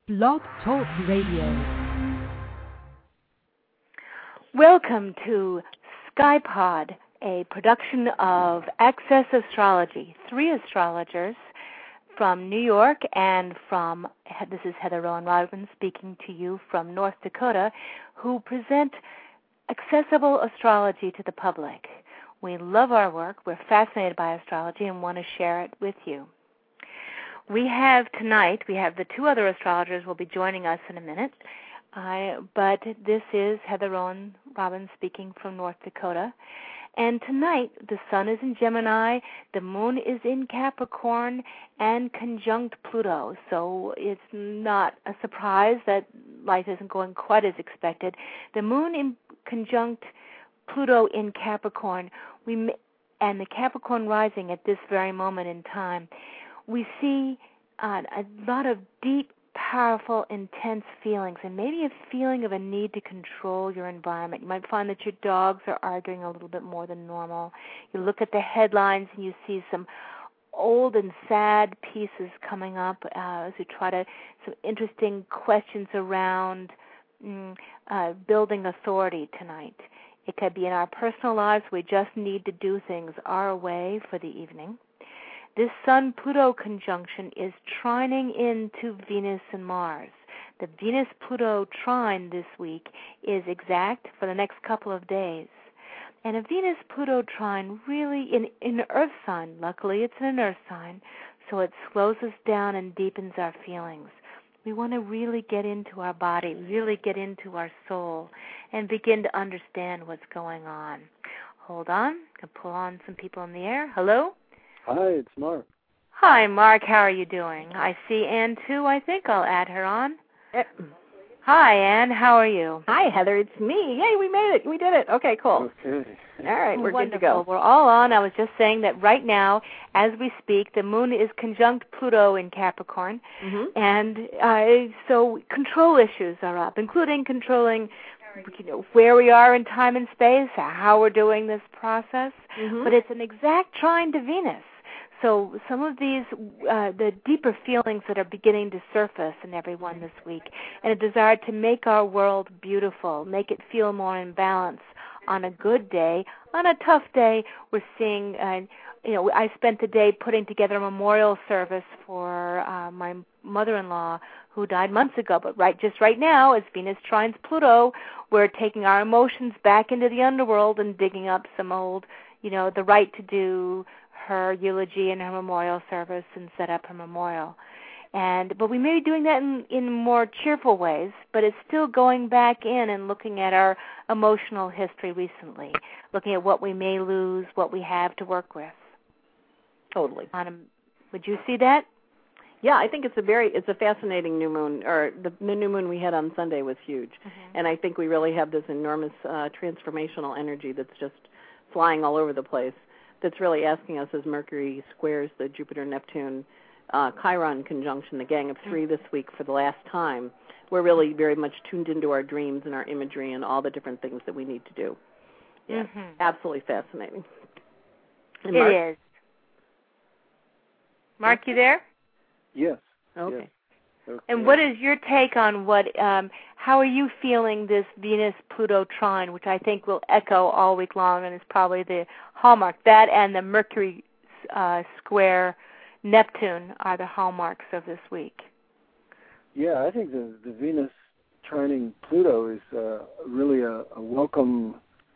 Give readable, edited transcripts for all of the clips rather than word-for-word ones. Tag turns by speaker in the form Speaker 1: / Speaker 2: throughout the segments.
Speaker 1: Blog Talk Radio.
Speaker 2: Welcome to SkyPod, a production of Access Astrology. 3 astrologers from New York and this is Heather Rowan Rodman speaking to you from North Dakota, who present accessible astrology to the public. We love our work, we're fascinated by astrology, and want to share it with you. We have the 2 other astrologers will be joining us in a minute, but this is Heather Rowan Robin speaking from North Dakota. And tonight, the sun is in Gemini, the moon is in Capricorn, and conjunct Pluto. So it's not a surprise that life isn't going quite as expected. The moon in conjunct Pluto in Capricorn, and the Capricorn rising at this very moment in time, we see a lot of deep, powerful, intense feelings, and maybe a feeling of a need to control your environment. You might find that your dogs are arguing a little bit more than normal. You look at the headlines and you see some old and sad pieces coming up as we try some interesting questions around building authority tonight. It could be in our personal lives. We just need to do things our way for the evening. This Sun-Pluto conjunction is trining into Venus and Mars. The Venus-Pluto trine this week is exact for the next couple of days. And a Venus-Pluto trine really, in an Earth sign, luckily it's in an Earth sign, so it slows us down and deepens our feelings. We want to really get into our body, really get into our soul, and begin to understand what's going on. Hold on, I can pull on some people in the air. Hello?
Speaker 3: Hi, it's Mark.
Speaker 2: Hi, Mark. How are you doing? I see Ann, too. I think I'll add her on. Hi, Ann. How are you?
Speaker 4: Hi, Heather. It's me. Yay, we made it. We did it. Okay, cool.
Speaker 3: Okay.
Speaker 4: All right, we're
Speaker 2: Wonderful.
Speaker 4: good to go.
Speaker 2: We're all on. I was just saying that right now, as we speak, the moon is conjunct Pluto in Capricorn, and so control issues are up, including controlling where we are in time and space, how we're doing this process, but it's an exact trine to Venus. So some of these, the deeper feelings that are beginning to surface in everyone this week, and a desire to make our world beautiful, make it feel more in balance on a good day. On a tough day, we're seeing, I spent the day putting together a memorial service for my mother-in-law who died months ago. But right now, as Venus trines Pluto, we're taking our emotions back into the underworld and digging up some old, the right to do her eulogy and her memorial service and set up her memorial. But we may be doing that in more cheerful ways, but it's still going back in and looking at our emotional history recently, looking at what we may lose, what we have to work with.
Speaker 4: Totally.
Speaker 2: Would you see that?
Speaker 4: Yeah, I think it's a fascinating new moon, or the new moon we had on Sunday was huge. And I think we really have this enormous transformational energy that's just flying all over the place, that's really asking us as Mercury squares the Jupiter-Neptune Chiron conjunction, the Gang of 3 this week for the last time. We're really very much tuned into our dreams and our imagery and all the different things that we need to do. Yeah, absolutely fascinating. And Mark?
Speaker 2: It is. Mark, you there?
Speaker 3: Yes.
Speaker 4: Okay.
Speaker 3: Yes. Okay.
Speaker 2: And what is your take on how are you feeling this Venus-Pluto trine, which I think will echo all week long and is probably the hallmark. That and the Mercury square Neptune are the hallmarks of this week.
Speaker 3: Yeah, I think the Venus trining Pluto is really a welcome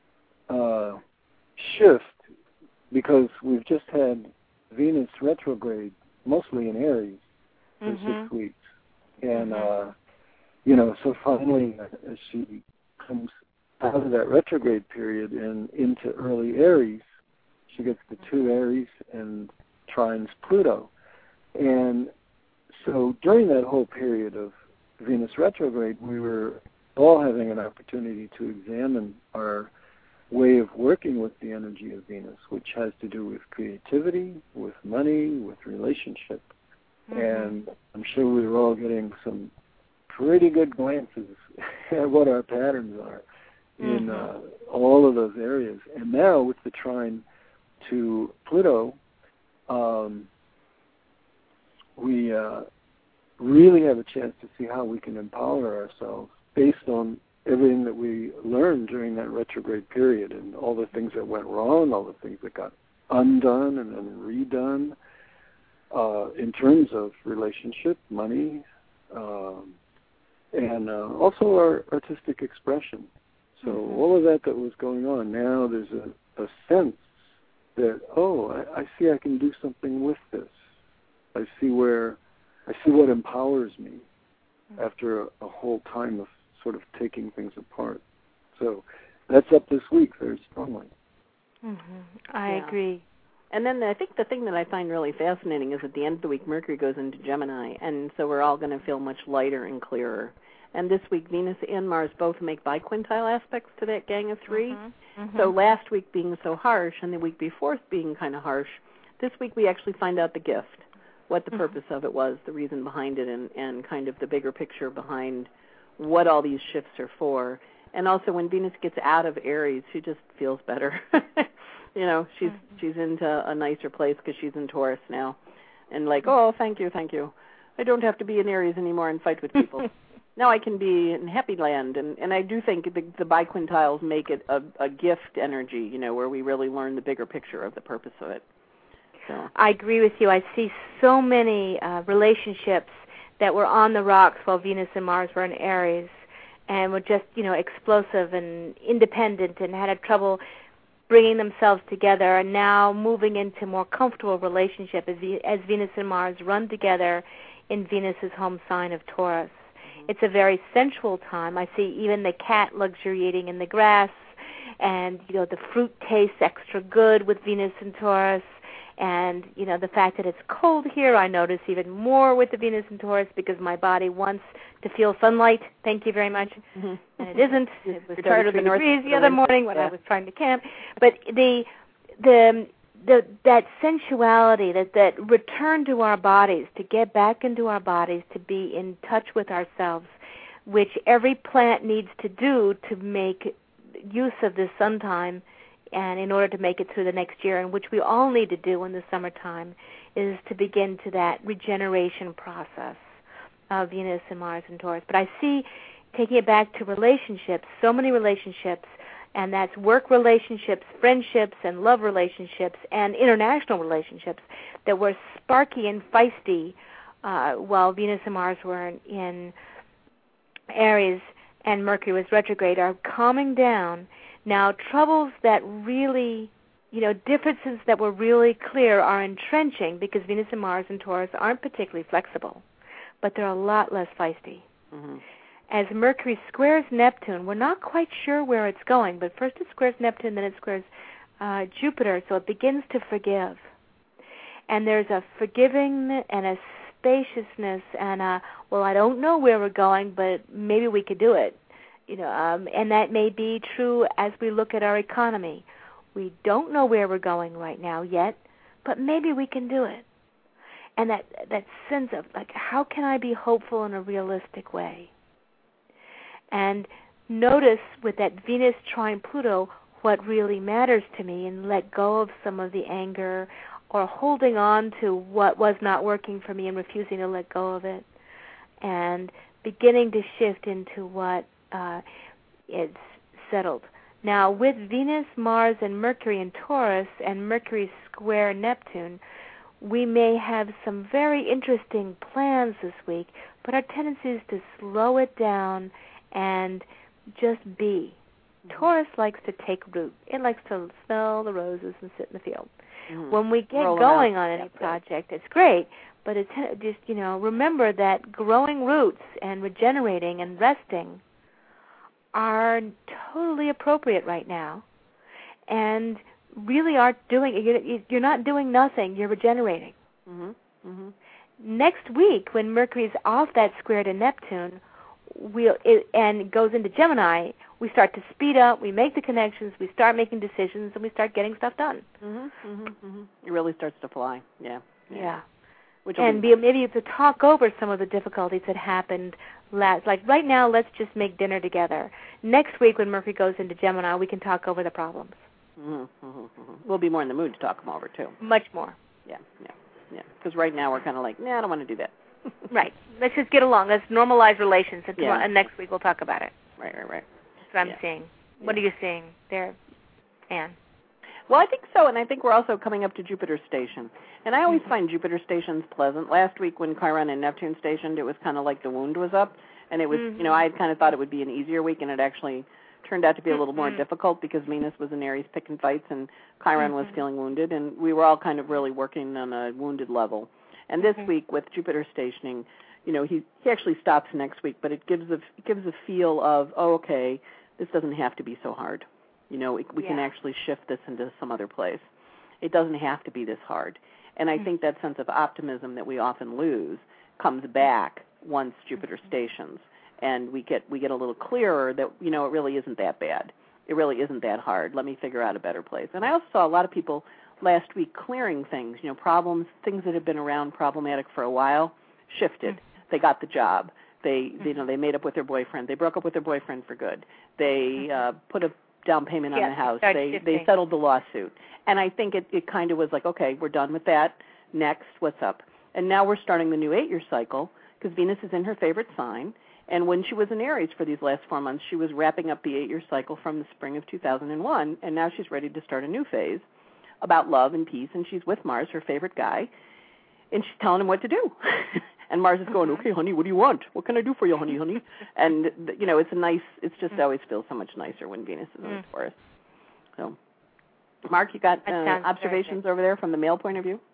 Speaker 3: shift, because we've just had Venus retrograde, mostly in Aries, for 6 weeks. And, so finally, as she comes out of that retrograde period and into early Aries, she gets the 2 Aries and trines Pluto. And so during that whole period of Venus retrograde, we were all having an opportunity to examine our way of working with the energy of Venus, which has to do with creativity, with money, with relationship. And I'm sure we were all getting some pretty good glances at what our patterns are in all of those areas. And now with the trine to Pluto, we really have a chance to see how we can empower ourselves based on everything that we learned during that retrograde period and all the things that went wrong, all the things that got undone and then redone in terms of relationship, money, and also our artistic expression. So all of that was going on. Now there's a sense that, I see I can do something with this. I see what empowers me after a whole time of sort of taking things apart. So that's up this week very strongly.
Speaker 2: I agree.
Speaker 4: And then I think the thing that I find really fascinating is at the end of the week, Mercury goes into Gemini, and so we're all going to feel much lighter and clearer. And this week, Venus and Mars both make biquintile aspects to that gang of three. So last week being so harsh and the week before being kind of harsh, this week we actually find out the gift, what the purpose of it was, the reason behind it, and kind of the bigger picture behind what all these shifts are for. And also when Venus gets out of Aries, she just feels better. She's into a nicer place because she's in Taurus now. And like, thank you. I don't have to be in Aries anymore and fight with people. Now I can be in Happy Land. And I do think the biquintiles make it a gift energy, where we really learn the bigger picture of the purpose of it. So.
Speaker 2: I agree with you. I see so many relationships that were on the rocks while Venus and Mars were in Aries and were just, explosive and independent and had trouble bringing themselves together, and now moving into more comfortable relationship as Venus and Mars run together in Venus's home sign of Taurus. It's a very sensual time. I see even the cat luxuriating in the grass, and the fruit tastes extra good with Venus and Taurus. And, the fact that it's cold here, I notice even more with the Venus and Taurus because my body wants to feel sunlight. Thank you very much. And it isn't. It was 33 degrees the other morning when I was trying to camp. But that sensuality, that return to our bodies, to get back into our bodies, to be in touch with ourselves, which every plant needs to do to make use of this sun time, and in order to make it through the next year, and which we all need to do in the summertime, is to begin to that regeneration process of Venus and Mars and Taurus. But I see, taking it back to relationships, so many relationships, and that's work relationships, friendships, and love relationships, and international relationships that were sparky and feisty while Venus and Mars were in Aries and Mercury was retrograde, are calming down. Now, troubles that really, differences that were really clear are entrenching because Venus and Mars and Taurus aren't particularly flexible, but they're a lot less feisty. As Mercury squares Neptune, we're not quite sure where it's going, but first it squares Neptune, then it squares Jupiter, so it begins to forgive. And there's a forgiving and a spaciousness and I don't know where we're going, but maybe we could do it. And that may be true as we look at our economy. We don't know where we're going right now yet, but maybe we can do it. And that sense of, how can I be hopeful in a realistic way? And notice with that Venus trine Pluto what really matters to me and let go of some of the anger or holding on to what was not working for me and refusing to let go of it. And beginning to shift into what it's settled. Now, with Venus, Mars, and Mercury in Taurus, and Mercury square Neptune, we may have some very interesting plans this week, but our tendency is to slow it down and just be. Taurus likes to take root. It likes to smell the roses and sit in the field. When we get going on any project, it's great, but it's just, remember that growing roots and regenerating and resting are totally appropriate right now, and really are you're not doing nothing, you're regenerating. Next week, when Mercury's off that square to Neptune, and goes into Gemini, we start to speed up, we make the connections, we start making decisions, and we start getting stuff done.
Speaker 4: It really starts to fly, yeah.
Speaker 2: And maybe to talk over some of the difficulties that happened like right now, let's just make dinner together. Next week, when Mercury goes into Gemini, we can talk over the problems.
Speaker 4: We'll be more in the mood to talk them over, too.
Speaker 2: Much more.
Speaker 4: Yeah. Because right now we're kind of like, I don't want to do that.
Speaker 2: Right. Let's just get along. Let's normalize relations, and next week we'll talk about it.
Speaker 4: Right.
Speaker 2: That's what I'm seeing. What are you seeing there, Anne?
Speaker 4: Well, I think so, and I think we're also coming up to Jupiter station. And I always find Jupiter stations pleasant. Last week when Chiron and Neptune stationed, it was kind of like the wound was up, and it was, I had kind of thought it would be an easier week, and it actually turned out to be a little more difficult because Venus was in Aries picking fights, and Chiron was feeling wounded, and we were all kind of really working on a wounded level. And this week with Jupiter stationing, he actually stops next week, but it gives a feel of, okay, this doesn't have to be so hard. We can actually shift this into some other place. It doesn't have to be this hard. And I think that sense of optimism that we often lose comes back once Jupiter stations, and we get a little clearer that, it really isn't that bad. It really isn't that hard. Let me figure out a better place. And I also saw a lot of people last week clearing things, problems, things that have been around problematic for a while, shifted. They got the job. They made up with their boyfriend. They broke up with their boyfriend for good. They put a down payment on the house. They settled the lawsuit. And I think it kind of was like, okay, we're done with that. Next, what's up? And now we're starting the new 8-year cycle because Venus is in her favorite sign. And when she was in Aries for these last 4 months, she was wrapping up the 8-year cycle from the spring of 2001, and now she's ready to start a new phase about love and peace, and she's with Mars, her favorite guy, and she's telling him what to do. And Mars is going, okay, honey, what do you want? What can I do for you, honey? And, it's just always feels so much nicer when Venus is in Taurus. So, Mark, you got observations over there from the male point of view?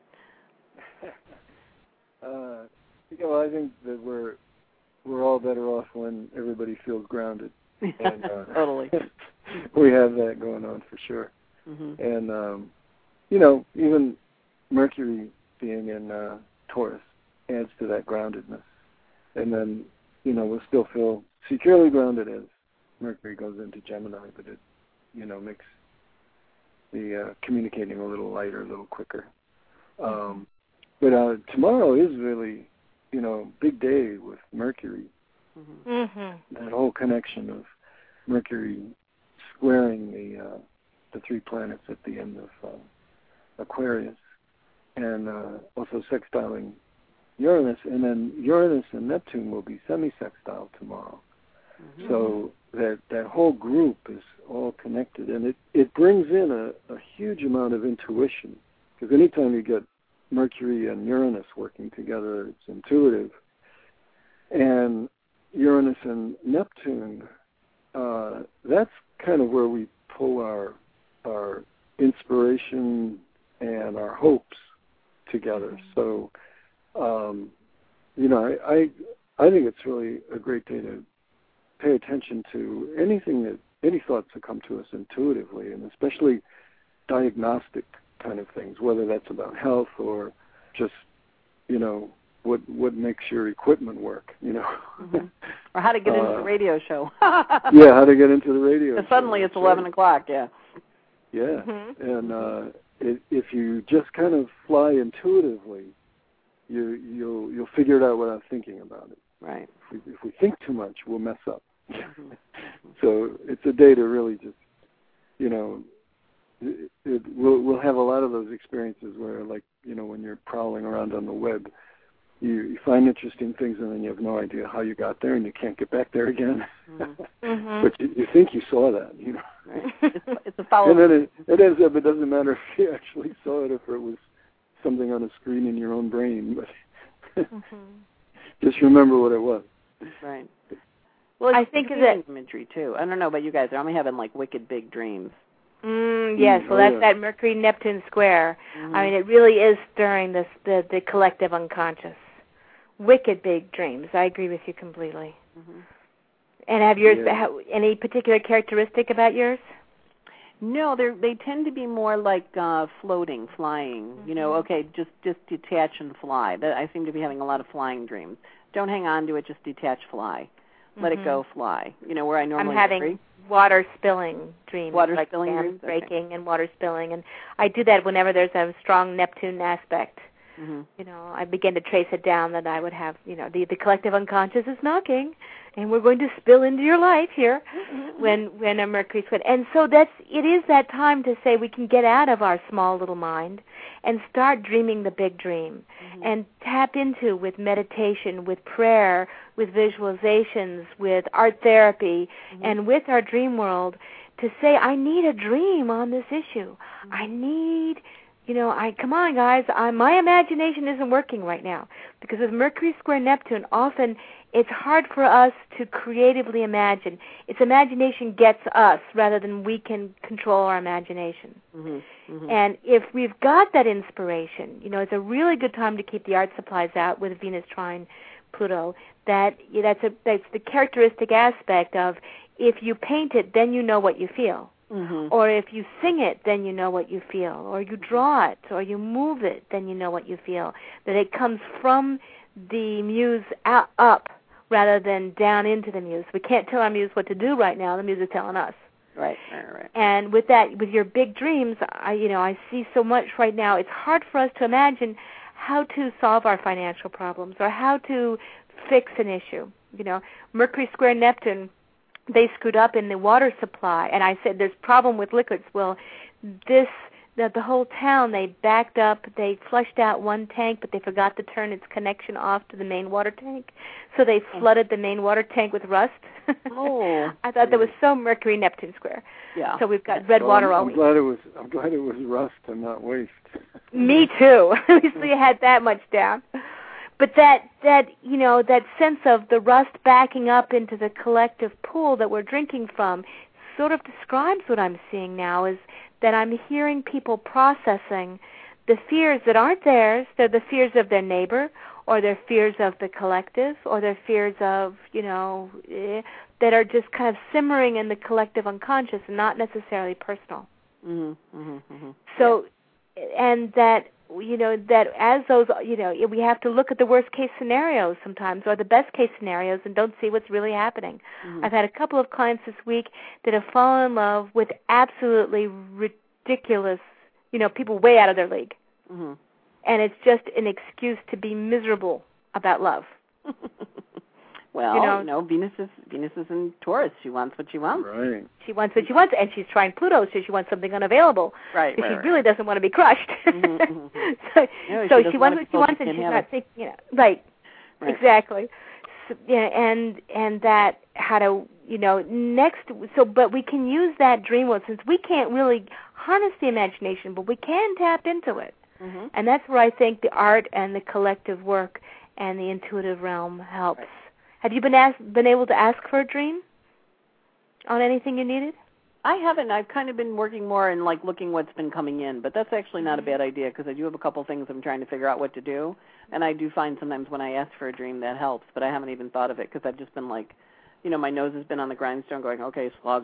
Speaker 3: I think that we're all better off when everybody feels grounded. And,
Speaker 4: totally.
Speaker 3: We have that going on for sure. Mm-hmm. And, even Mercury being in Taurus adds to that groundedness. And then, we'll still feel securely grounded as Mercury goes into Gemini, but it, makes the communicating a little lighter, a little quicker. But tomorrow is really, big day with Mercury. Mm-hmm. That whole connection of Mercury squaring the 3 planets at the end of Aquarius, and also sextiling Uranus, and then Uranus and Neptune will be semi-sextile tomorrow. Mm-hmm. So that whole group is all connected, and it brings in a huge amount of intuition, because anytime you get Mercury and Uranus working together, it's intuitive. And Uranus and Neptune, that's kind of where we pull our inspiration and our hopes together. So, I think it's really a great day to pay attention to any thoughts that come to us intuitively, and especially diagnostic kind of things, whether that's about health or just, what makes your equipment work,
Speaker 4: Mm-hmm. Or how to get into the radio show.
Speaker 3: Yeah, how to get into the radio show.
Speaker 4: Suddenly it's 11 o'clock, yeah.
Speaker 3: Yeah, and if you just kind of fly intuitively, you'll figure it out without thinking about it.
Speaker 4: Right.
Speaker 3: If we think too much, we'll mess up. Mm-hmm. So it's a day to really just, we'll have a lot of those experiences where, like, when you're prowling around on the web, you find interesting things and then you have no idea how you got there and you can't get back there again. Mm-hmm. But you think you saw that,
Speaker 4: Right. It's a follow-up.
Speaker 3: And then it ends up, it doesn't matter if you actually saw it, if it was something on a screen in your own brain, but just remember what it was.
Speaker 4: Right. Well, I think it's imagery too. I don't know about you guys. I'm having like wicked big dreams.
Speaker 2: Yes, well, that's that Mercury-Neptune square. Mm-hmm. I mean, it really is stirring the collective unconscious. Wicked big dreams. I agree with you completely. Mm-hmm. And have yours any particular characteristic about yours?
Speaker 4: No, they tend to be more like floating, flying. Mm-hmm. Just detach and fly. I seem to be having a lot of flying dreams. Don't hang on to it. Just detach, fly. Let it go, fly. Where I normally
Speaker 2: I'm having water spilling dreams.
Speaker 4: Water
Speaker 2: like
Speaker 4: spilling dreams?
Speaker 2: Breaking and water spilling. And I do that whenever there's a strong Neptune aspect. Mm-hmm. I begin to trace it down that I would have, the collective unconscious is knocking. and we're going to spill into your life here when a Mercury square. And so it is that time to say we can get out of our small little mind and start dreaming the big dream and tap into with meditation, with prayer, with visualizations, with art therapy, and with our dream world to say, I need a dream on this issue. I need, come on, guys, my imagination isn't working right now. Because with Mercury square Neptune, often it's hard for us to creatively imagine. Its imagination gets us rather than we can control our imagination. And if we've got that inspiration, it's a really good time to keep the art supplies out with Venus trine Pluto. That's the characteristic aspect of if you paint it, then you know what you feel. Or if you sing it, then you know what you feel. Or you draw it, or you move it, then you know what you feel. That it comes from the muse up rather than down into the muse. We can't tell our muse what to do right now. The muse is telling us.
Speaker 4: Right.
Speaker 2: And with that, with your big dreams, I see so much right now. It's hard for us to imagine how to solve our financial problems or how to fix an issue. Mercury square Neptune, they screwed up in the water supply, and I said there's a problem with liquids. Well, the whole town, they backed up, they flushed out one tank, but they forgot to turn its connection off to the main water tank, so they flooded the main water tank with rust. I thought that was so Mercury Neptune square.
Speaker 4: Yeah.
Speaker 2: So we've got red water all week.
Speaker 3: I'm glad it was rust and not waste.
Speaker 2: Me too. At least we had that much down. But that sense of the rust backing up into the collective pool that we're drinking from sort of describes what I'm seeing now, is that I'm hearing people processing the fears that aren't theirs. They're the fears of their neighbor, or their fears of the collective, or their fears of, that are just kind of simmering in the collective unconscious and not necessarily personal. So, and that, that as those, we have to look at the worst case scenarios sometimes, or the best case scenarios, and don't see what's really happening. I've had a couple of clients this week that have fallen in love with absolutely ridiculous, people way out of their league. And it's just an excuse to be miserable about love.
Speaker 4: Well, Venus is in Taurus. She wants what she wants.
Speaker 3: Right.
Speaker 2: She wants what she wants, and she's trying Pluto, so she wants something unavailable.
Speaker 4: Right.
Speaker 2: So she really doesn't want to be crushed. So she wants what she wants, and she's not thinking. Right. Exactly. So, and that how to next. So, but we can use that dream world since we can't really harness the imagination, but we can tap into it, and that's where I think the art and the collective work and the intuitive realm helps. Right. Have you been able to ask for a dream on anything you needed?
Speaker 4: I haven't. I've kind of been working more and looking what's been coming in, but that's actually not a bad idea because I do have a couple things I'm trying to figure out what to do, and I do find sometimes when I ask for a dream that helps, but I haven't even thought of it because I've just been my nose has been on the grindstone going, okay, slog,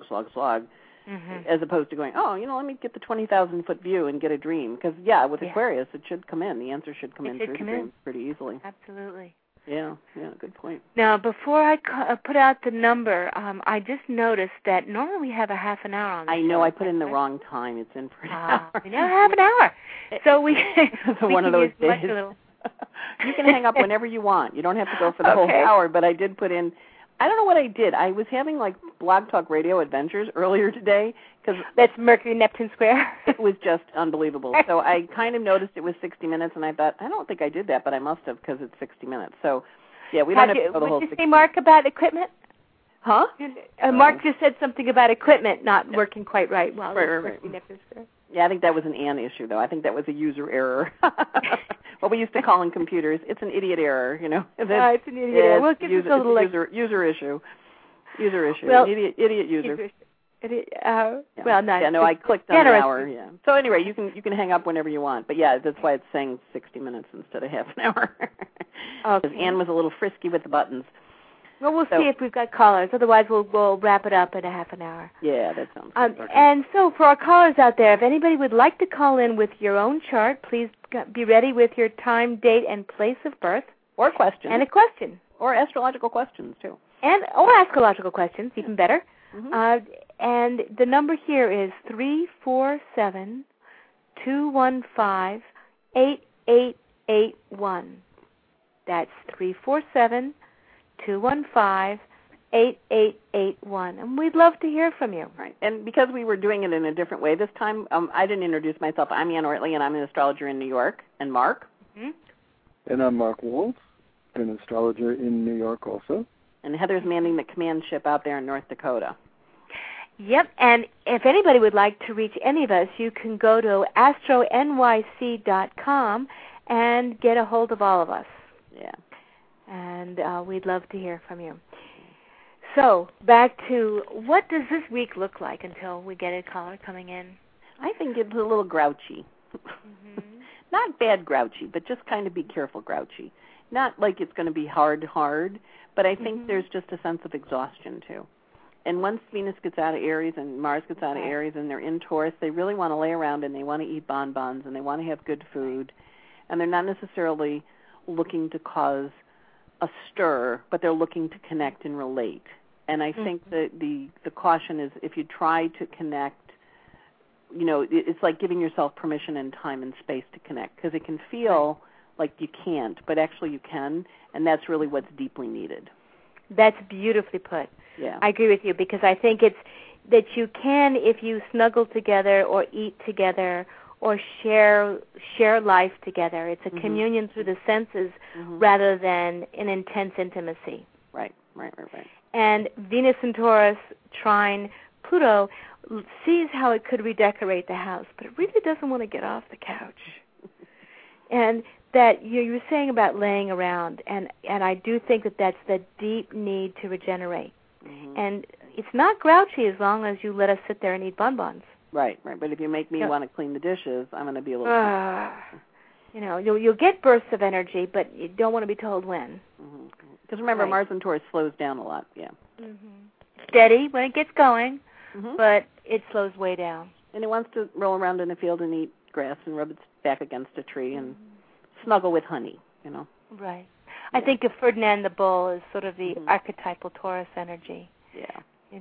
Speaker 4: as opposed to going, let me get the 20,000-foot view and get a dream because, with Aquarius, it should come in. The answer should come in through the dreams pretty easily.
Speaker 2: Absolutely.
Speaker 4: Yeah, good point.
Speaker 2: Now, before I put out the number, I just noticed that normally we have a half an hour on the show.
Speaker 4: I know, I put in the wrong time. It's in for an hour.
Speaker 2: We now have an hour. So we
Speaker 4: one of those days. You can hang up whenever you want. You don't have to go for the whole hour, but I did put in, I don't know what I did. I was having Blog Talk Radio adventures earlier today. Cause
Speaker 2: that's Mercury Neptune square.
Speaker 4: It was just unbelievable. So I kind of noticed it was 60 minutes, and I thought, I don't think I did that, but I must have because it's 60 minutes. So, we don't have to go the whole 60 minutes. Would you say, Mark,
Speaker 2: about equipment?
Speaker 4: Huh?
Speaker 2: Mark just said something about equipment not working quite right. Well,
Speaker 4: right. Yeah, I think that was an Ann issue, though. I think that was a user error. What we used to call in computers, it's an idiot error,
Speaker 2: it's an idiot error. Well, give us a little
Speaker 4: user issue.
Speaker 2: Well,
Speaker 4: idiot user.
Speaker 2: Well, nice.
Speaker 4: Yeah, no, I clicked on an hour. Yeah. So anyway, you can hang up whenever you want. But that's why it's saying 60 minutes instead of half an hour. Because Ann was a little frisky with the buttons.
Speaker 2: Well, we'll see if we've got callers. Otherwise, we'll wrap it up in a half an hour.
Speaker 4: Yeah, that sounds good.
Speaker 2: And so for our callers out there, if anybody would like to call in with your own chart, please be ready with your time, date, and place of birth.
Speaker 4: Or question.
Speaker 2: And a question.
Speaker 4: Or astrological questions, too.
Speaker 2: Or astrological questions, even better. And the number here is 347-215-8881. That's 347-215-8881. 8881. And we'd love to hear from you.
Speaker 4: Right. And because we were doing it in a different way this time, I didn't introduce myself. I'm Ann Ortley, and I'm an astrologer in New York. And Mark?
Speaker 2: Mm-hmm.
Speaker 3: And I'm Mark Wolf, an astrologer in New York also.
Speaker 4: And Heather's manning the command ship out there in North Dakota.
Speaker 2: Yep, and if anybody would like to reach any of us, you can go to astronyc.com and get a hold of all of us.
Speaker 4: Yeah.
Speaker 2: And we'd love to hear from you. So, back to what does this week look like until we get a caller coming in?
Speaker 4: I think it's a little grouchy. Mm-hmm. Not bad grouchy, but just kind of be careful grouchy. Not like it's going to be hard, but I think there's just a sense of exhaustion, too. And once Venus gets out of Aries and Mars gets out of Aries and they're in Taurus, they really want to lay around and they want to eat bonbons and they want to have good food. And they're not necessarily looking to cause a stir, but they're looking to connect and relate. And I think that the caution is if you try to connect, it's like giving yourself permission and time and space to connect, because it can feel like you can't, but actually you can, and that's really what's deeply needed.
Speaker 2: That's beautifully put.
Speaker 4: Yeah.
Speaker 2: I agree with you, because I think it's that you can, if you snuggle together or eat together or share life together. It's a communion through the senses rather than an intense intimacy.
Speaker 4: Right.
Speaker 2: And Venus in Taurus trine Pluto sees how it could redecorate the house, but it really doesn't want to get off the couch. And that you were saying about laying around, and I do think that that's the deep need to regenerate. And it's not grouchy as long as you let us sit there and eat bonbons.
Speaker 4: Right. But if you make me want to clean the dishes, I'm going to be a little...
Speaker 2: You'll get bursts of energy, but you don't want to be told when.
Speaker 4: Because remember, Mars in Taurus slows down a lot,
Speaker 2: Steady when it gets going, but it slows way down.
Speaker 4: And it wants to roll around in a field and eat grass and rub its back against a tree and snuggle with honey,
Speaker 2: Right. I think of Ferdinand the Bull as sort of the archetypal Taurus energy.
Speaker 4: Yeah.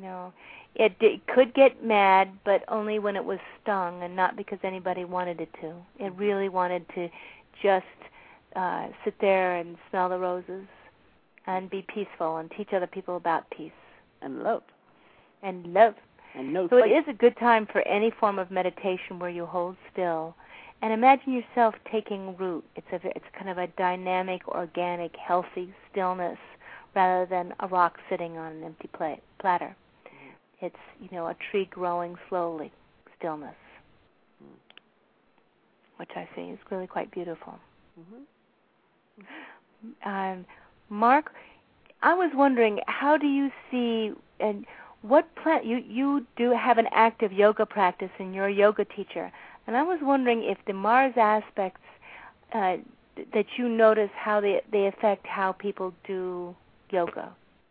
Speaker 2: It could get mad, but only when it was stung and not because anybody wanted it to. It really wanted to just sit there and smell the roses and be peaceful and teach other people about peace.
Speaker 4: And love.
Speaker 2: And love.
Speaker 4: And no
Speaker 2: So
Speaker 4: fight.
Speaker 2: it is a good time for any form of meditation where you hold still and imagine yourself taking root. It's kind of a dynamic, organic, healthy stillness rather than a rock sitting on an empty platter. It's, a tree growing slowly, stillness, which I see is really quite beautiful. Mark, I was wondering, how do you see, and what you do have an active yoga practice and you're a yoga teacher, and I was wondering if the Mars aspects that you notice how they affect how people do yoga.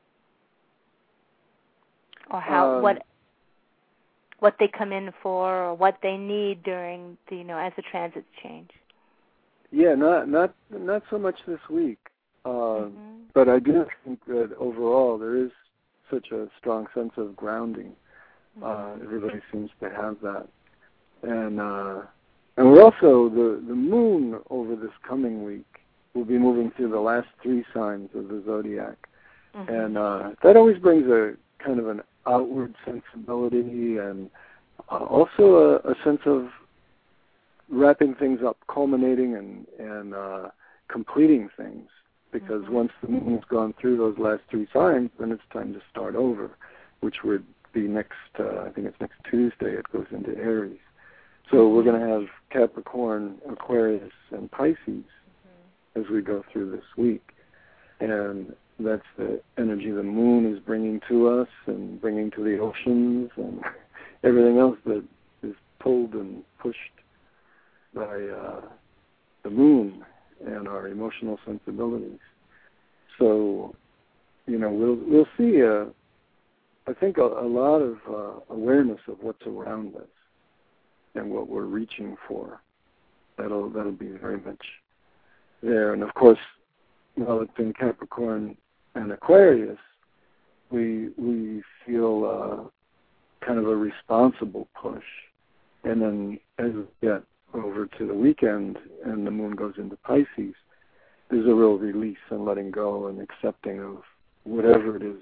Speaker 2: Or how what they come in for, or what they need during the as the transits change.
Speaker 3: Yeah, not so much this week, but I do think that overall there is such a strong sense of grounding. Everybody seems to have that, and we're also the moon over this coming week will be moving through the last 3 signs of the zodiac, and that always brings a kind of an outward sensibility and also a sense of wrapping things up, culminating and completing things. Because once the moon's gone through those last 3 signs, then it's time to start over, which would be next, I think it's next Tuesday, it goes into Aries. So we're going to have Capricorn, Aquarius, and Pisces as we go through this week. And that's the energy the moon is bringing to us and bringing to the oceans and everything else that is pulled and pushed by the moon and our emotional sensibilities. So, we'll see, I think, a lot of awareness of what's around us and what we're reaching for. That'll be very much there. And, of course, while it's in Capricorn and Aquarius, we feel kind of a responsible push. And then as we get over to the weekend and the moon goes into Pisces, there's a real release and letting go and accepting of whatever it is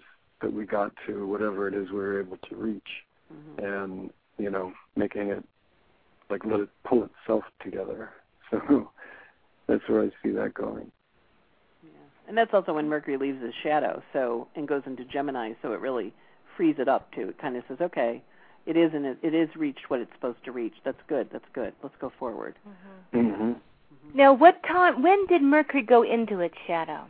Speaker 3: that we got to whatever it is we were able to reach, and making it like let it pull itself together. So that's where I see that going.
Speaker 4: Yeah. And that's also when Mercury leaves his shadow, and goes into Gemini, so it really frees it up too. It kind of says, okay, it is reached what it's supposed to reach. That's good. Let's go forward.
Speaker 2: Now, when did Mercury go into its shadow?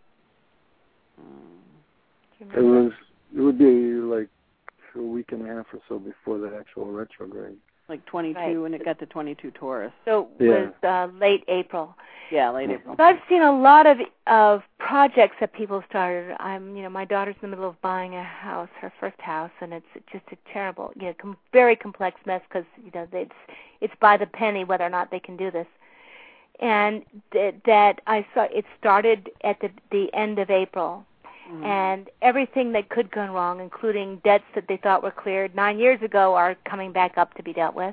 Speaker 3: It would be like a week and a half or so before the actual retrograde.
Speaker 4: Like 22, when it got to 22 Taurus.
Speaker 2: So it was late April.
Speaker 4: Yeah, late April.
Speaker 2: So I've seen a lot of projects that people started. My daughter's in the middle of buying a house, her first house, and it's just a terrible, very complex mess because it's by the penny whether or not they can do this. And that I saw it started at the end of April. And everything that could go wrong, including debts that they thought were cleared 9 years ago, are coming back up to be dealt with.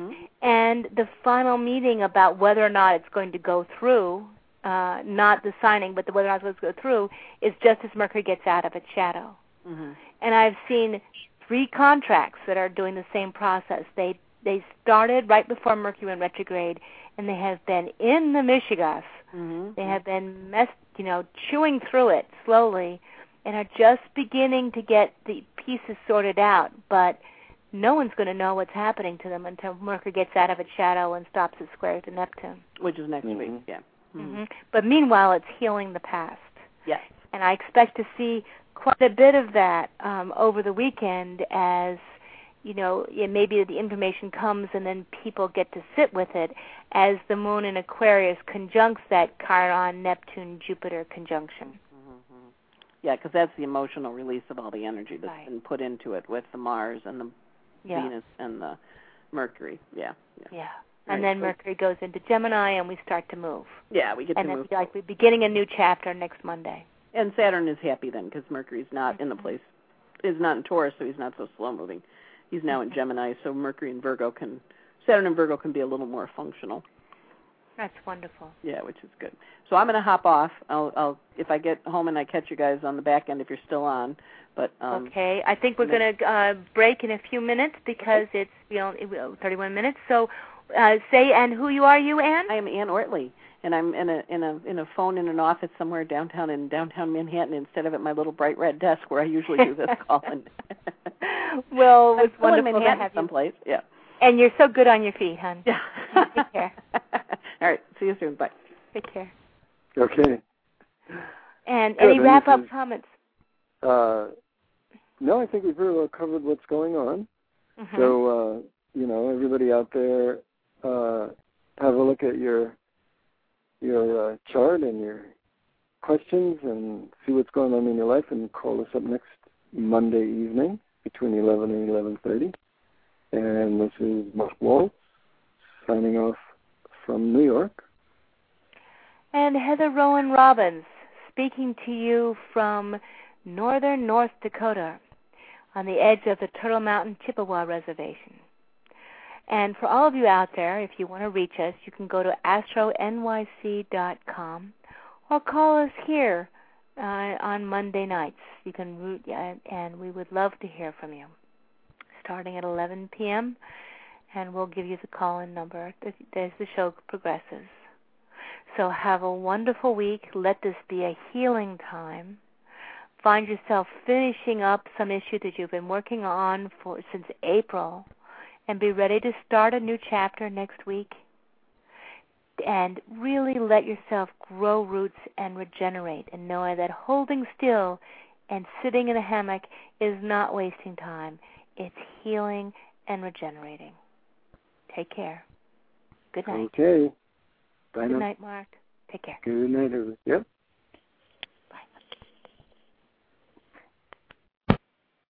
Speaker 2: And the final meeting about whether or not it's going to go through, not the signing, but whether or not it's going to go through, is just as Mercury gets out of its shadow. And I've seen 3 contracts that are doing the same process. They started right before Mercury went retrograde, and they have been in the Mishigas. They have been chewing through it slowly and are just beginning to get the pieces sorted out, but no one's going to know what's happening to them until Mercury gets out of its shadow and stops its square to Neptune.
Speaker 4: Which is next week, yeah.
Speaker 2: But meanwhile, it's healing the past.
Speaker 4: Yes.
Speaker 2: And I expect to see quite a bit of that over the weekend as maybe the information comes and then people get to sit with it as the moon in Aquarius conjuncts that Chiron, Neptune, Jupiter conjunction.
Speaker 4: Yeah, because that's the emotional release of all the energy that's been put into it with the Mars and the Venus and the Mercury. Yeah.
Speaker 2: And then Mercury goes into Gemini and we start to move.
Speaker 4: Yeah, we get to move.
Speaker 2: And then we're beginning a new chapter next Monday.
Speaker 4: And Saturn is happy then because Mercury's not in the place, is not in Taurus, so he's not so slow moving. He's now in Gemini, so Saturn and Virgo can be a little more functional.
Speaker 2: That's wonderful.
Speaker 4: Yeah, which is good. So I'm going to hop off. I'll if I get home and I catch you guys on the back end if you're still on. But
Speaker 2: okay, I think we're going to break in a few minutes because it's 31 minutes. So say and who you are, Ann?
Speaker 4: I am Ann Ortley, and I'm in a phone in an office somewhere downtown Manhattan instead of at my little bright red desk where I usually do this calling.
Speaker 2: Well, it's
Speaker 4: still
Speaker 2: wonderful
Speaker 4: in Manhattan
Speaker 2: to have
Speaker 4: someplace.
Speaker 2: You. Yeah. And you're so good on your feet, hon.
Speaker 4: Yeah.
Speaker 2: Take care.
Speaker 4: All right. See you soon. Bye.
Speaker 2: Take care.
Speaker 3: Okay.
Speaker 2: And any wrap-up comments?
Speaker 3: No, I think we've very well covered what's going on. So, everybody out there, have a look at your chart and your questions and see what's going on in your life, and call us up next Monday evening between 11 and 11:30. And this is Mark Waltz signing off from New York.
Speaker 2: And Heather Rowan Robbins speaking to you from northern North Dakota on the edge of the Turtle Mountain Chippewa Reservation. And for all of you out there, if you want to reach us, you can go to astronyc.com or call us here on Monday nights. You can and we would love to hear from you. Starting at 11 p.m., and we'll give you the call-in number as the show progresses. So have a wonderful week. Let this be a healing time. Find yourself finishing up some issue that you've been working on since April, and be ready to start a new chapter next week. And really let yourself grow roots and regenerate, and know that holding still and sitting in a hammock is not wasting time. It's healing and regenerating. Take care. Good night.
Speaker 3: Okay. Bye now.
Speaker 2: Good night, Mark. Take care.
Speaker 3: Good night, everyone. Yep.